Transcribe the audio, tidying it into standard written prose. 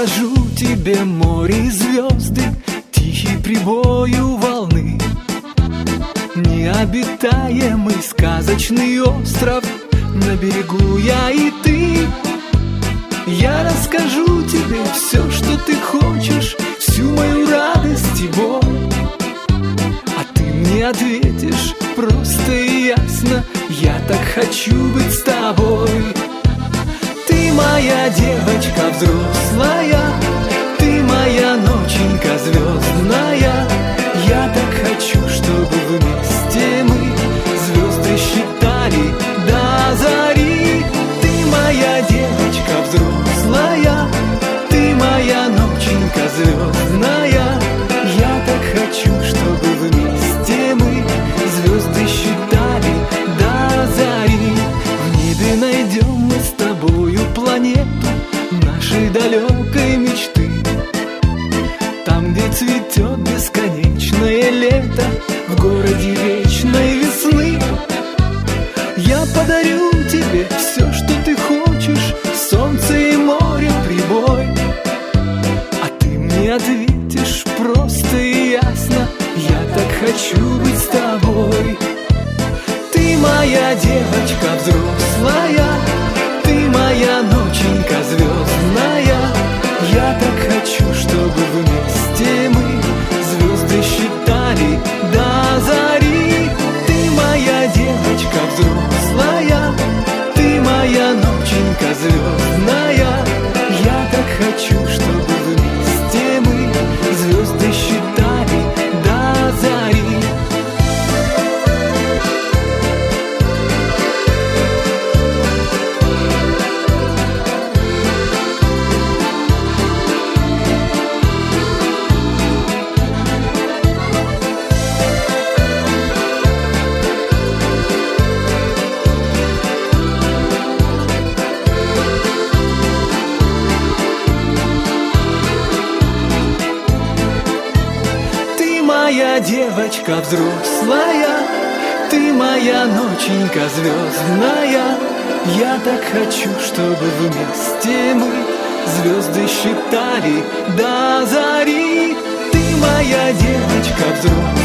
расскажу тебе, море и звезды, тихий прибой у волны, необитаемый сказочный остров, на берегу я и ты. Я расскажу тебе все, что ты хочешь, всю мою радость и боль, а ты мне ответишь просто и ясно: я так хочу быть с тобой. Ты моя девочка взрослая, ты моя ноченька звездная. Я так хочу, чтобы вместе мы звезды считали до зари. Ты моя девочка взрослая, ты моя ноченька звездная. Я так хочу, чтобы вместе мы звезды считали до зари. В небе найдем мы с тобою планету нашей далекой мечты, там, где цветет бесконечное лето, в городе вечной весны. Я подарю тебе все, что ты хочешь, солнце и море прибой, а ты мне ответишь просто и ясно: я так хочу быть с тобой. Ты моя девочка взрослая, ты моя ноченька звездная. Я так хочу, чтобы вместе мы звезды считали до зари. Ты моя девочка взрослая, ты моя ноченька звездная. Я так хочу, чтобы вместе мы звезды считали до зари. Моя девочка взрослая, ты моя ноченька звездная. Я так хочу, чтобы вместе мы звезды считали до зари. Ты моя девочка взрослая,